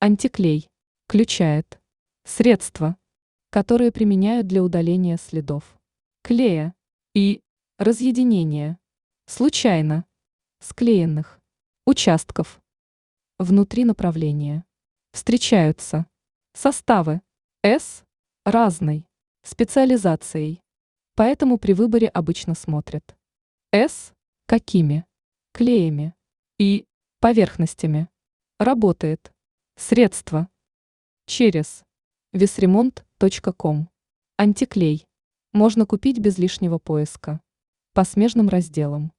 Антиклей. Включает средства, которые применяют для удаления следов клея и разъединения случайно склеенных участков внутри направления. Встречаются составы с разной специализацией, поэтому при выборе обычно смотрят с какими клеями и поверхностями работает средство. Через весремонт.ком. Антиклей можно купить без лишнего поиска по смежным разделам.